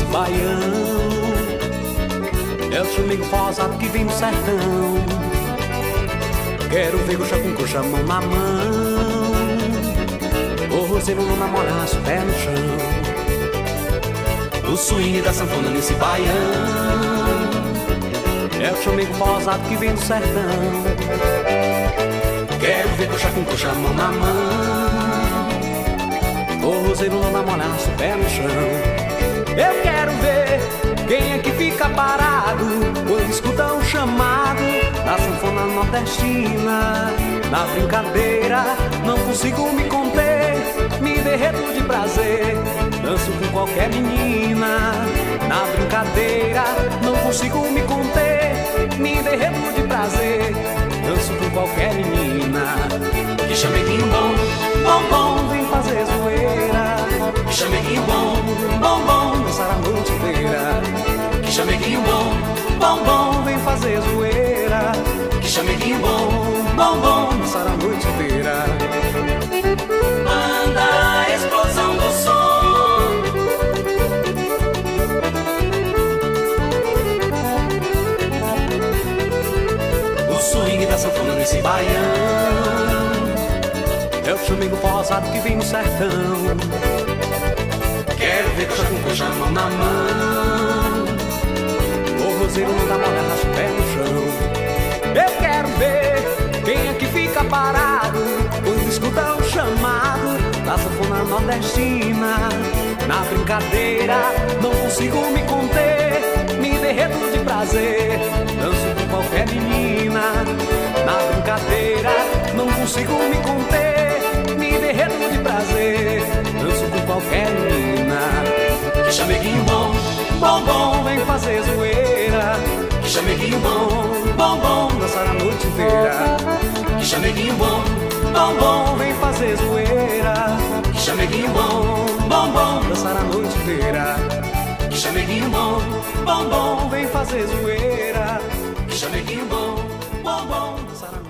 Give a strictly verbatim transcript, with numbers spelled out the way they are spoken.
baião. É o chamego forrosado que vem no sertão. Quero ver coxa com coxa, mão na mão. O roseiro não namora, o pé no chão. O swing da sanfona nesse baião. É o chamego forrosado que vem do sertão. Quero ver coxa com coxa, mão na mão. O roseiro não namora, o pé no chão. Eu quero ver quem é que fica parado quando escuta um chamado da sanfona nordestina. Na brincadeira não consigo me conter, me derreto de prazer, danço com qualquer menina. Na brincadeira não consigo me conter, me derreto de prazer, danço com qualquer menina. Que chameguinho bom, bom, bom, vem fazer zoeira. Que chameguinho bom, bom, bom, dançar a noite inteira. Que chameguinho bom, bom, bom, vem fazer zoeira. Que chameguinho bom, bom, bom, dançar a noite inteira. Manda a explosão do som. O swing da sanfona nesse baião. É o chamego forrosado que vem no sertão. Quero ver coxa com coxa, mão na mão. O roseiro não dá mole, arrasta o pé no chão. Eu quero ver quem é que fica parado quando escuta um chamado da sanfona nordestina. Na brincadeira não consigo me conter, me derreto de prazer, danço com qualquer menina. Na brincadeira não consigo me conter, me derreto de prazer, danço com qualquer menina. Que chameguinho bom, Bom, bom, vem fazer zoeira. que chameguinho bom, Bom, bom, dançar a noite inteira. que chameguinho bom, Bom, bom, vem fazer zoeira. que chameguinho bom, Bom, bom, dançar a noite inteira. que chameguinho bom, Bom, bom, vem fazer zoeira. que chameguinho bom, Bom, bom, dançar a noite inteira.